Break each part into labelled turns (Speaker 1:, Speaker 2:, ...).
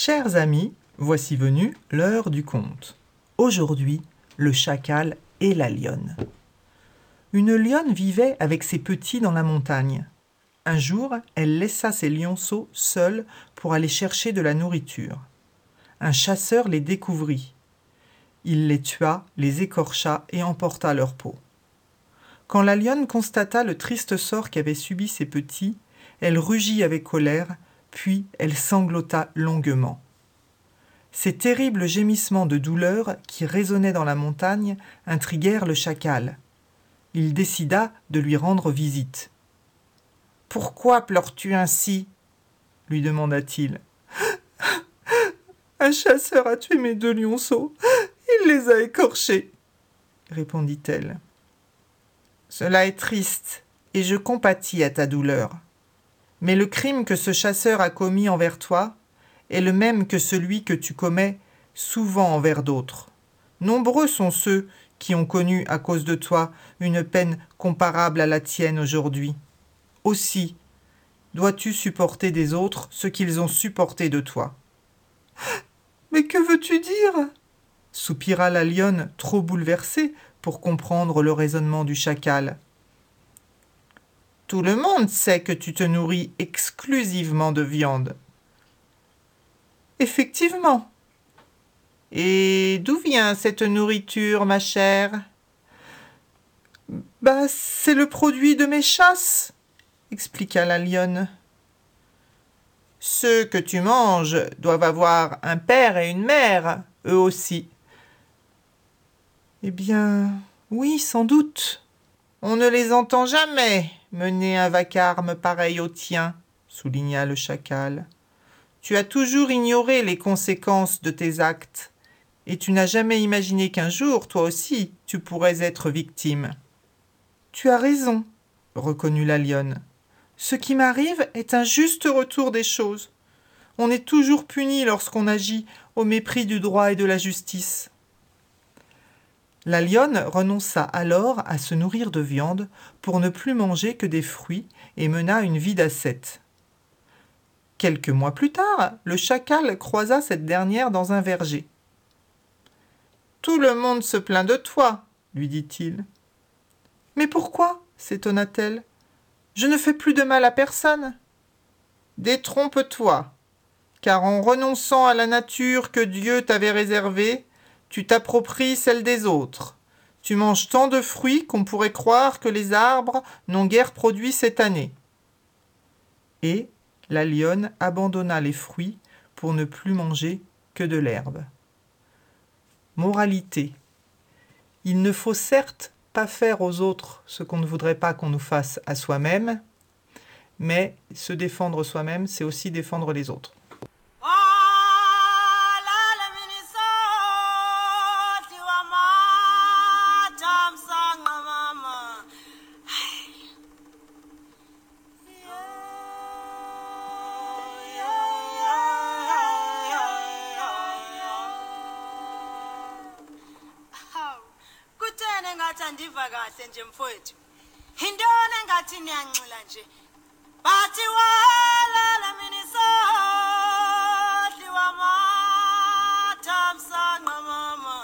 Speaker 1: Chers amis, voici venue l'heure du conte. Aujourd'hui, le chacal et la lionne. Une lionne vivait avec ses petits dans la montagne. Un jour, elle laissa ses lionceaux seuls pour aller chercher de la nourriture. Un chasseur les découvrit. Il les tua, les écorcha et emporta leur peau. Quand la lionne constata le triste sort qu'avaient subi ses petits, elle rugit avec colère, puis elle sanglota longuement. Ces terribles gémissements de douleur qui résonnaient dans la montagne intriguèrent le chacal. Il décida de lui rendre visite. « Pourquoi pleures-tu ainsi ?» lui demanda-t-il. « Un chasseur a tué mes 2 lionceaux. Il les a écorchés, » répondit-elle. « Cela est triste, et je compatis à ta douleur. Mais le crime que ce chasseur a commis envers toi est le même que celui que tu commets souvent envers d'autres. Nombreux sont ceux qui ont connu à cause de toi une peine comparable à la tienne aujourd'hui. Aussi, dois-tu supporter des autres ce qu'ils ont supporté de toi. »« Mais que veux-tu dire ?» soupira la lionne, trop bouleversée pour comprendre le raisonnement du chacal. « Tout le monde sait que tu te nourris exclusivement de viande. »« Effectivement. »« Et d'où vient cette nourriture, ma chère ?»« C'est le produit de mes chasses, » expliqua la lionne. « Ceux que tu manges doivent avoir un père et une mère, eux aussi. »« Eh bien, oui, sans doute. »« On ne les entend jamais mener un vacarme pareil au tien, » souligna le chacal. « Tu as toujours ignoré les conséquences de tes actes, et tu n'as jamais imaginé qu'un jour, toi aussi, tu pourrais être victime. »« Tu as raison, » reconnut la lionne. « Ce qui m'arrive est un juste retour des choses. On est toujours puni lorsqu'on agit au mépris du droit et de la justice. » La lionne renonça alors à se nourrir de viande pour ne plus manger que des fruits et mena une vie d'ascète. Quelques mois plus tard, le chacal croisa cette dernière dans un verger. « Tout le monde se plaint de toi, » lui dit-il. « Mais pourquoi ?» s'étonna-t-elle. « Je ne fais plus de mal à personne. »« Détrompe-toi, car en renonçant à la nature que Dieu t'avait réservée, tu t'appropries celle des autres. Tu manges tant de fruits qu'on pourrait croire que les arbres n'ont guère produit cette année. » Et la lionne abandonna les fruits pour ne plus manger que de l'herbe. Moralité. Il ne faut certes pas faire aux autres ce qu'on ne voudrait pas qu'on nous fasse à soi-même, mais se défendre soi-même, c'est aussi défendre les autres.
Speaker 2: Andiva kahle nje mfowethu. Intona engathi niyanxila nje. Bathi walala mina isohli wamathamsanqa mama.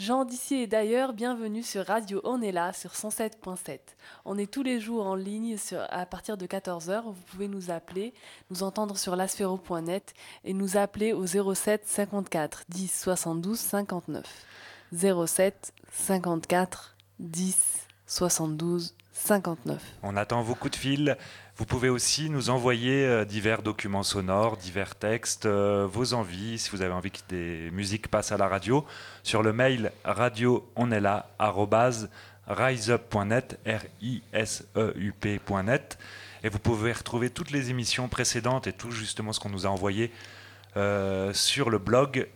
Speaker 3: Gens d'ici et d'ailleurs, bienvenue sur Radio On est là sur 107.7. On est tous les jours en ligne à partir de 14h. Vous pouvez nous appeler, nous entendre sur lasfero.net et nous appeler au 07 54 10 72 59. 07 54 10 72 59.
Speaker 4: On attend vos coups de fil. Vous pouvez aussi nous envoyer divers documents sonores, divers textes, vos envies, si vous avez envie que des musiques passent à la radio, sur le mail radioonestla@riseup.net, riseup.net. Et vous pouvez retrouver toutes les émissions précédentes et tout justement ce qu'on nous a envoyé sur le blog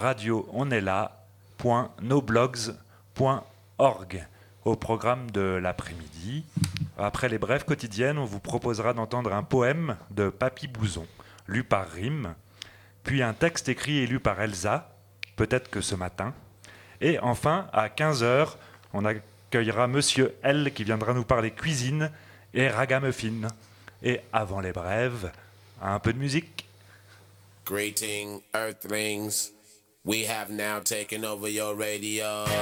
Speaker 4: radioonestla.noblogs.org. Au programme de l'après-midi, après les brèves quotidiennes, on vous proposera d'entendre un poème de Papy Bouzon, lu par Rime, puis un texte écrit et lu par Elsa, peut-être que ce matin. Et enfin, à 15h, on accueillera Monsieur L qui viendra nous parler cuisine et ragamuffin. Et avant les brèves, un peu de musique.
Speaker 5: Greeting, Earthlings. We have now taken over your radio.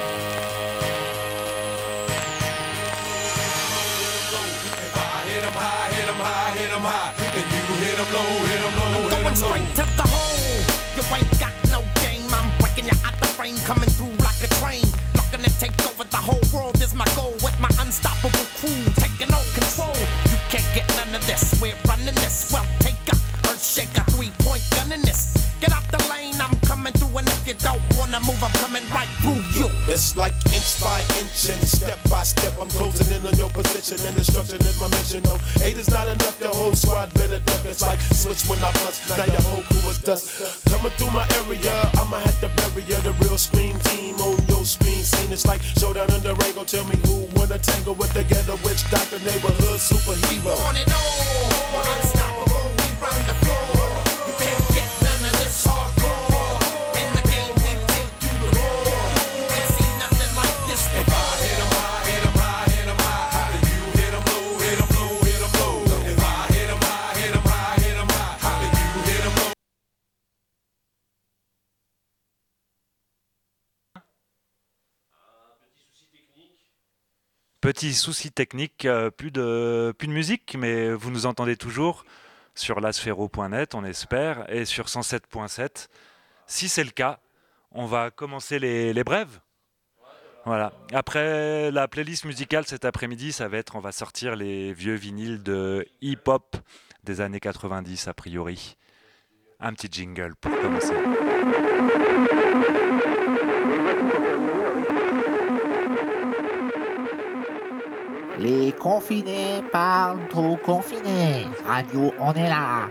Speaker 5: Hit 'em high, and you hit 'em low, hit 'em low, hit 'em low. Going straight to the hole. You ain't got no game. I'm breaking you out the frame, coming through like a train. Looking to take over the whole world is my goal. With my unstoppable crew taking all control. You can't get none of this. We're running this. Well, take a earth shaker, 3-point gun in this. Get out the lane, I'm coming through, and if you don't wanna move, I'm coming right through you. It's like inch by inch and step by step, I'm closing in on your position, and destruction is my mission. No, 8 is not enough, the whole squad better duck. It's like switch when I bust, now your whole crew is dust. Coming through my area, I'ma have to bury ya. The real scream team on your screen scene. It's like showdown in the Rango. Tell me who wanna tangle with the ghetto witch doctor, neighborhood superhero. On and on, unstoppable, we run the floor. You can't get none of this hardcore. In the game, we take you to war. You ain't seen nothing like this before. If I hit 'em high, hit 'em high, hit 'em high. How do you hit 'em low, hit 'em low, hit 'em low? If I hit 'em high, hit 'em high, hit 'em high. How do you hit 'em low?
Speaker 4: Petit souci technique, plus de musique, mais vous nous entendez toujours sur lasfero.net, on espère, et sur 107.7. Si c'est le cas, on va commencer les brèves. Voilà. Après la playlist musicale cet après-midi, on va sortir les vieux vinyles de hip-hop des années 90 a priori. Un petit jingle pour commencer.
Speaker 6: Les confinés parlent trop confinés. Radio, on est là.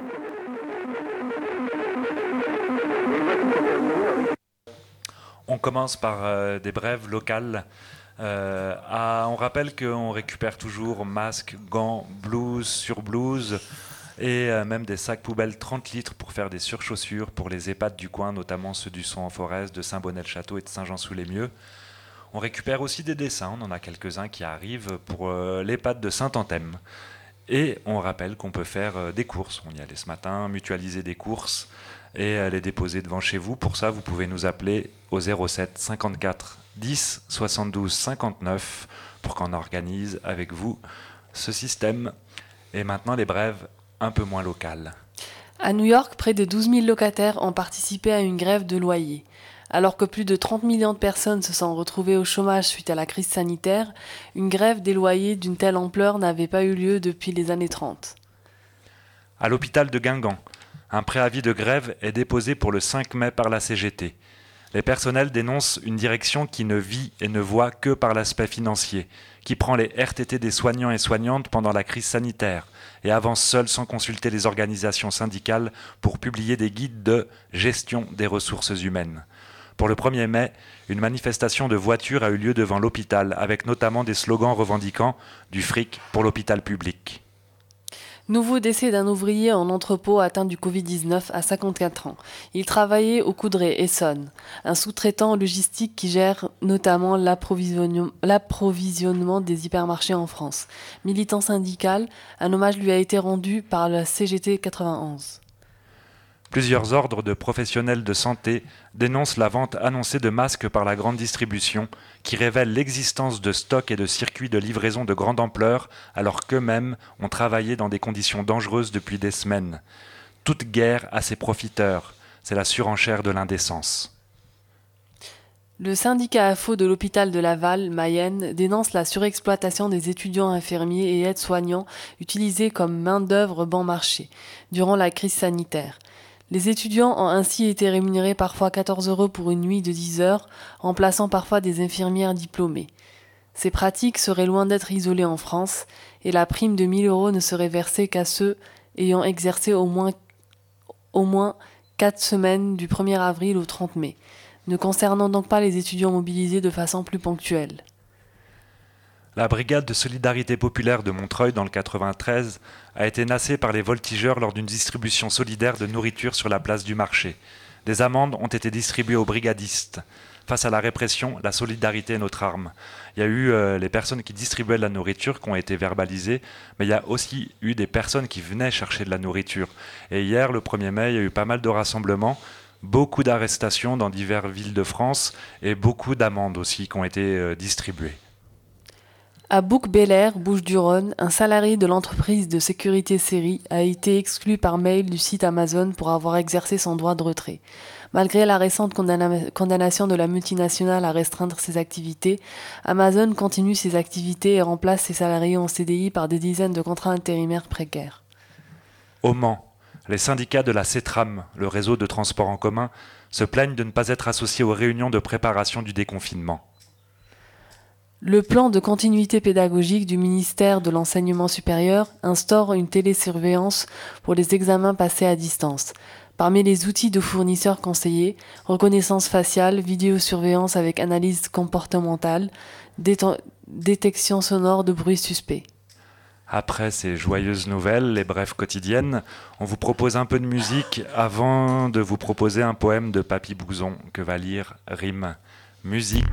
Speaker 4: On commence par des brèves locales. On rappelle qu'on récupère toujours masques, gants, blouses sur blouse et même des sacs poubelles 30 litres pour faire des surchaussures pour les EHPAD du coin, notamment ceux du Son en Forez, de Saint-Bonnet-le-Château et de Saint-Jean-sous-les-Mieux. On récupère aussi des dessins, on en a quelques-uns qui arrivent pour l'EHPAD de Saint-Anthème. Et on rappelle qu'on peut faire des courses. On y allait ce matin, mutualiser des courses et les déposer devant chez vous. Pour ça, vous pouvez nous appeler au 07 54 10 72 59 pour qu'on organise avec vous ce système. Et maintenant, les brèves un peu moins locales.
Speaker 3: À New York, près de 12 000 locataires ont participé à une grève de loyer. Alors que plus de 30 millions de personnes se sont retrouvées au chômage suite à la crise sanitaire, une grève des loyers d'une telle ampleur n'avait pas eu lieu depuis les années 30.
Speaker 4: À l'hôpital de Guingamp, un préavis de grève est déposé pour le 5 mai par la CGT. Les personnels dénoncent une direction qui ne vit et ne voit que par l'aspect financier, qui prend les RTT des soignants et soignantes pendant la crise sanitaire et avance seule sans consulter les organisations syndicales pour publier des guides de gestion des ressources humaines. Pour le 1er mai, une manifestation de voitures a eu lieu devant l'hôpital, avec notamment des slogans revendiquant du fric pour l'hôpital public.
Speaker 3: Nouveau décès d'un ouvrier en entrepôt atteint du Covid-19 à 54 ans. Il travaillait au Coudray, Essonne, un sous-traitant logistique qui gère notamment l'approvisionnement des hypermarchés en France. Militant syndical, un hommage lui a été rendu par la CGT 91.
Speaker 4: Plusieurs ordres de professionnels de santé dénoncent la vente annoncée de masques par la grande distribution, qui révèle l'existence de stocks et de circuits de livraison de grande ampleur, alors qu'eux-mêmes ont travaillé dans des conditions dangereuses depuis des semaines. Toute guerre a ses profiteurs, c'est la surenchère de l'indécence.
Speaker 3: Le syndicat AFO de l'hôpital de Laval, Mayenne, dénonce la surexploitation des étudiants infirmiers et aides-soignants utilisés comme main-d'œuvre bon marché durant la crise sanitaire. Les étudiants ont ainsi été rémunérés parfois 14 € pour une nuit de 10 heures, remplaçant parfois des infirmières diplômées. Ces pratiques seraient loin d'être isolées en France, et la prime de 1 000 € ne serait versée qu'à ceux ayant exercé au moins 4 semaines du 1er avril au 30 mai, ne concernant donc pas les étudiants mobilisés de façon plus ponctuelle.
Speaker 4: La brigade de solidarité populaire de Montreuil dans le 93 a été nassée par les voltigeurs lors d'une distribution solidaire de nourriture sur la place du marché. Des amendes ont été distribuées aux brigadistes. Face à la répression, la solidarité est notre arme. Il y a eu les personnes qui distribuaient de la nourriture qui ont été verbalisées, mais il y a aussi eu des personnes qui venaient chercher de la nourriture. Et hier, le 1er mai, il y a eu pas mal de rassemblements, beaucoup d'arrestations dans diverses villes de France et beaucoup d'amendes aussi qui ont été distribuées.
Speaker 3: À Bouc-Bel-Air, Bouches-du-Rhône, un salarié de l'entreprise de sécurité Série a été exclu par mail du site Amazon pour avoir exercé son droit de retrait. Malgré la récente condamnation de la multinationale à restreindre ses activités, Amazon continue ses activités et remplace ses salariés en CDI par des dizaines de contrats intérimaires précaires.
Speaker 4: Au Mans, les syndicats de la CETRAM, le réseau de transport en commun, se plaignent de ne pas être associés aux réunions de préparation du déconfinement.
Speaker 3: Le plan de continuité pédagogique du ministère de l'Enseignement supérieur instaure une télésurveillance pour les examens passés à distance. Parmi les outils de fournisseurs conseillés, reconnaissance faciale, vidéosurveillance avec analyse comportementale, détection sonore de bruits suspects.
Speaker 4: Après ces joyeuses nouvelles, les brèves quotidiennes, on vous propose un peu de musique avant de vous proposer un poème de Papy Bouzon que va lire Rime. Musique.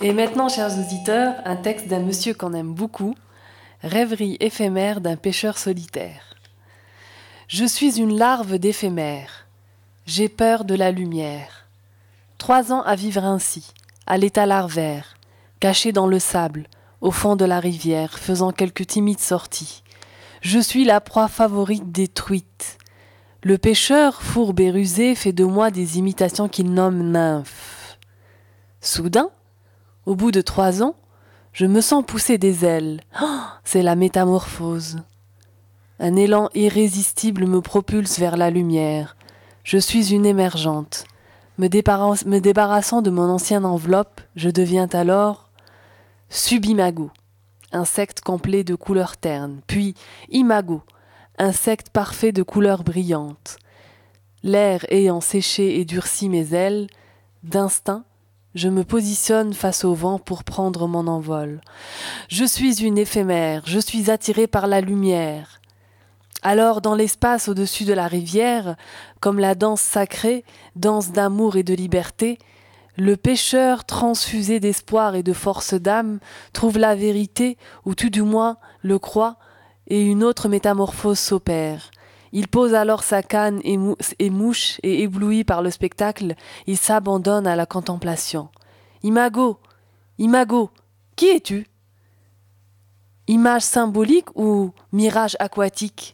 Speaker 3: Et maintenant, chers auditeurs, un texte d'un monsieur qu'on aime beaucoup, Rêverie éphémère d'un pêcheur solitaire. Je suis une larve d'éphémère. J'ai peur de la lumière. 3 ans à vivre ainsi, à l'état larvaire, caché dans le sable, au fond de la rivière, faisant quelques timides sorties. Je suis la proie favorite des truites. Le pêcheur, fourbe et rusé, fait de moi des imitations qu'il nomme nymphes. Soudain, au bout de 3 ans, je me sens pousser des ailes. Oh, c'est la métamorphose. Un élan irrésistible me propulse vers la lumière. Je suis une émergente. Me débarrassant de mon ancienne enveloppe, je deviens alors subimago, insecte complet de couleurs ternes, puis imago, insecte parfait de couleurs brillantes. L'air ayant séché et durci mes ailes, d'instinct, je me positionne face au vent pour prendre mon envol. Je suis une éphémère, je suis attirée par la lumière. Alors, dans l'espace au-dessus de la rivière, comme la danse sacrée, danse d'amour et de liberté, le pêcheur, transfusé d'espoir et de force d'âme, trouve la vérité, ou tout du moins le croit, et une autre métamorphose s'opère. Il pose alors sa canne et mouche, et ébloui par le spectacle, il s'abandonne à la contemplation. Imago, Imago, qui es-tu? Image symbolique ou mirage aquatique?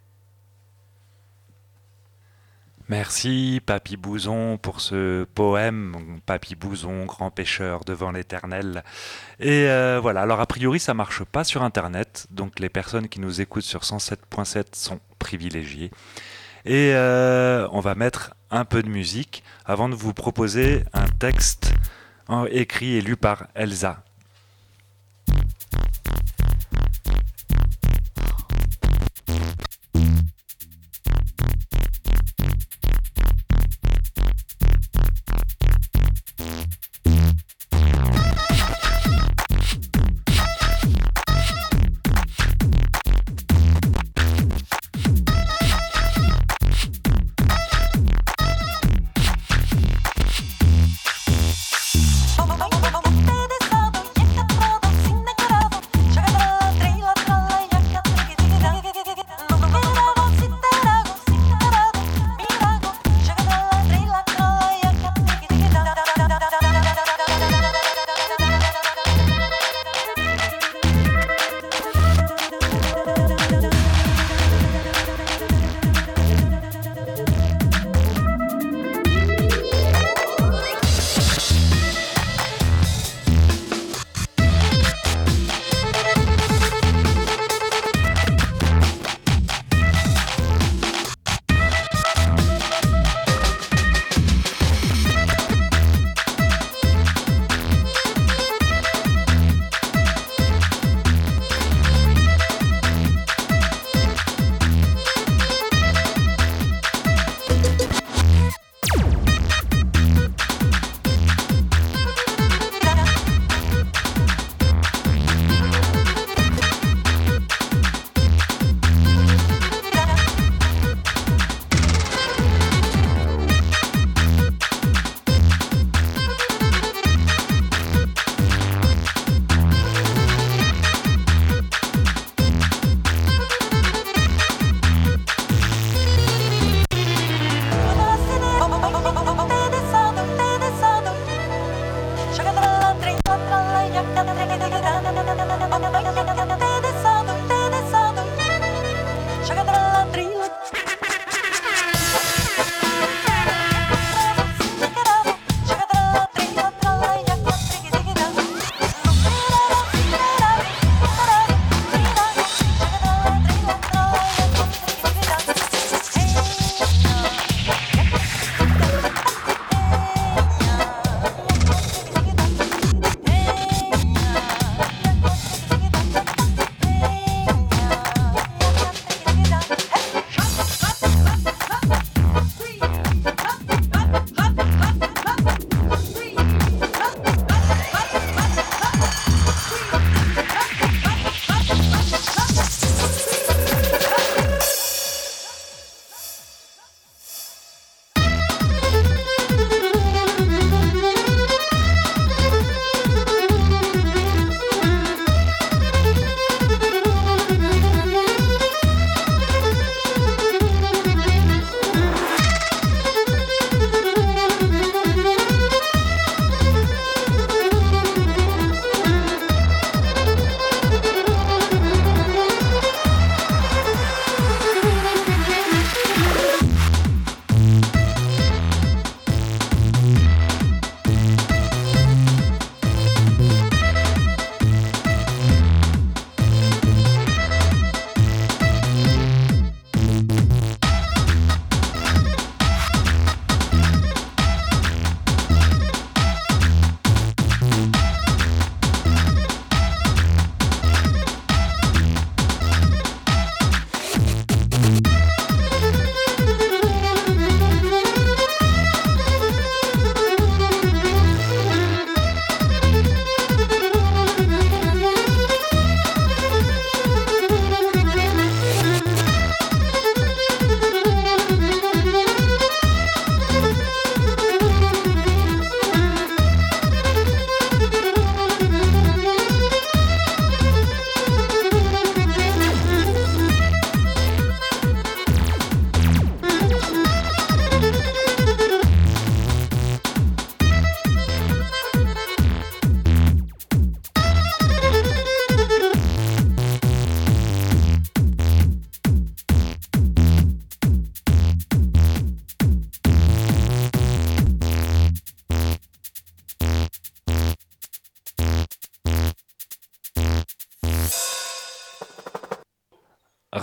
Speaker 4: Merci Papy Bouzon pour ce poème, Papy Bouzon, grand pêcheur devant l'éternel. Et voilà, alors a priori ça marche pas sur internet, donc les personnes qui nous écoutent sur 107.7 sont privilégiées. Et on va mettre un peu de musique avant de vous proposer un texte écrit et lu par Elsa.
Speaker 7: Ustedes todos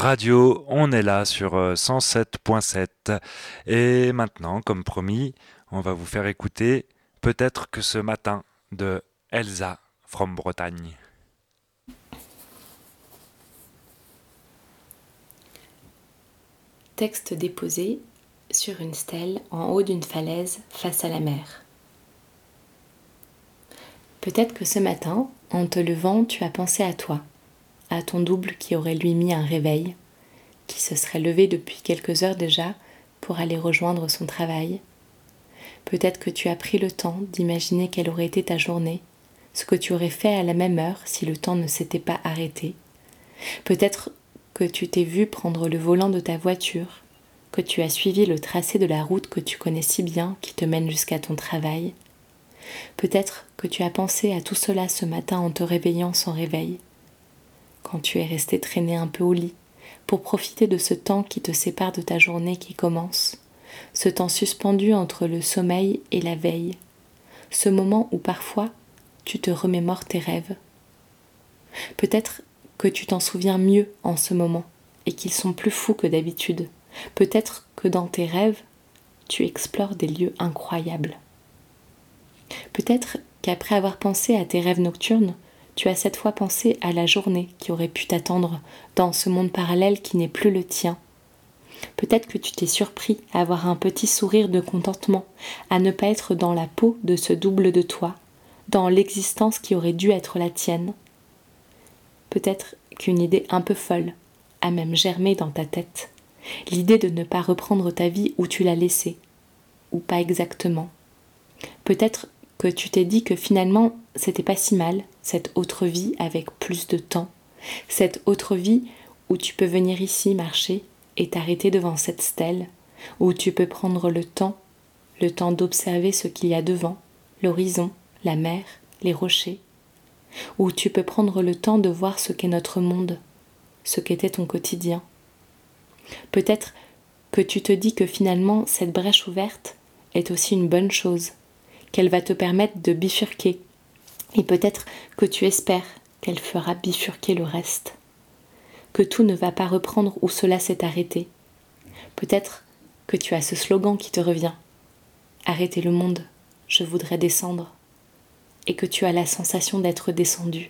Speaker 4: Radio, on est là sur 107.7. Et maintenant, comme promis, on va vous faire écouter Peut-être que ce matin de Elsa from Bretagne.
Speaker 7: Texte déposé sur une stèle en haut d'une falaise face à la mer. Peut-être que ce matin, en te levant, tu as pensé à toi, à ton double qui aurait lui mis un réveil, qui se serait levé depuis quelques heures déjà pour aller rejoindre son travail. Peut-être que tu as pris le temps d'imaginer quelle aurait été ta journée, ce que tu aurais fait à la même heure si le temps ne s'était pas arrêté. Peut-être que tu t'es vu prendre le volant de ta voiture, que tu as suivi le tracé de la route que tu connais si bien qui te mène jusqu'à ton travail. Peut-être que tu as pensé à tout cela ce matin en te réveillant sans réveil, quand tu es resté traîné un peu au lit, pour profiter de ce temps qui te sépare de ta journée qui commence, ce temps suspendu entre le sommeil et la veille, ce moment où parfois tu te remémores tes rêves. Peut-être que tu t'en souviens mieux en ce moment et qu'ils sont plus fous que d'habitude. Peut-être que dans tes rêves, tu explores des lieux incroyables. Peut-être qu'après avoir pensé à tes rêves nocturnes, tu as cette fois pensé à la journée qui aurait pu t'attendre dans ce monde parallèle qui n'est plus le tien. Peut-être que tu t'es surpris à avoir un petit sourire de contentement, à ne pas être dans la peau de ce double de toi, dans l'existence qui aurait dû être la tienne. Peut-être qu'une idée un peu folle a même germé dans ta tête, l'idée de ne pas reprendre ta vie où tu l'as laissée, ou pas exactement. Peut-être que tu t'es dit que finalement c'était pas si mal, cette autre vie avec plus de temps, cette autre vie où tu peux venir ici marcher et t'arrêter devant cette stèle, où tu peux prendre le temps d'observer ce qu'il y a devant, l'horizon, la mer, les rochers, où tu peux prendre le temps de voir ce qu'est notre monde, ce qu'était ton quotidien. Peut-être que tu te dis que finalement cette brèche ouverte est aussi une bonne chose, qu'elle va te permettre de bifurquer, et peut-être que tu espères qu'elle fera bifurquer le reste, que tout ne va pas reprendre où cela s'est arrêté. Peut-être que tu as ce slogan qui te revient, « Arrêtez le monde, je voudrais descendre », et que tu as la sensation d'être descendu.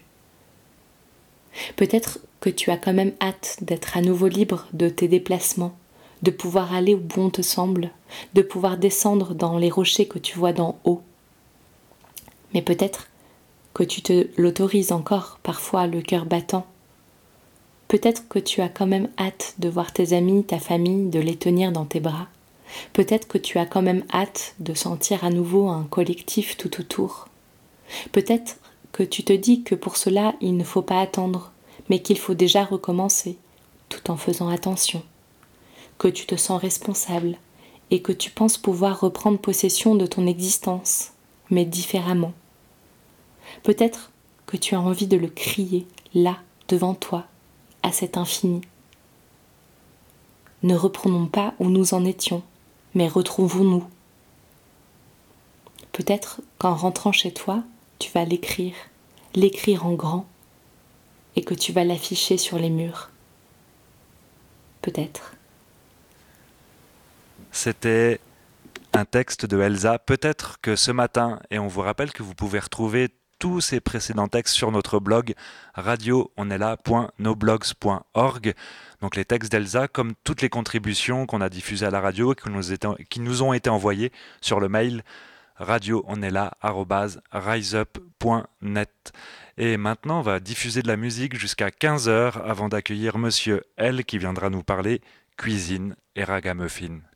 Speaker 7: Peut-être que tu as quand même hâte d'être à nouveau libre de tes déplacements, de pouvoir aller où bon te semble, de pouvoir descendre dans les rochers que tu vois d'en haut. Mais peut-être que tu te l'autorises encore, parfois le cœur battant. Peut-être que tu as quand même hâte de voir tes amis, ta famille, de les tenir dans tes bras. Peut-être que tu as quand même hâte de sentir à nouveau un collectif tout autour. Peut-être que tu te dis que pour cela, il ne faut pas attendre, mais qu'il faut déjà recommencer, tout en faisant attention. Que tu te sens responsable et que tu penses pouvoir reprendre possession de ton existence, mais différemment. Peut-être que tu as envie de le crier, là, devant toi, à cet infini. Ne reprenons pas où nous en étions, mais retrouvons-nous. Peut-être qu'en rentrant chez toi, tu vas l'écrire en grand, et que tu vas l'afficher sur les murs. Peut-être.
Speaker 4: C'était un texte de Elsa, peut-être que ce matin, et on vous rappelle que vous pouvez retrouver tous ces précédents textes sur notre blog radio-on-est-là.noblogs.org. Donc les textes d'Elsa, comme toutes les contributions qu'on a diffusées à la radio et qui nous ont été envoyées sur le mail radio-on-est-là@riseup.net. Et maintenant, on va diffuser de la musique jusqu'à 15h avant d'accueillir Monsieur L qui viendra nous parler cuisine et ragamuffin.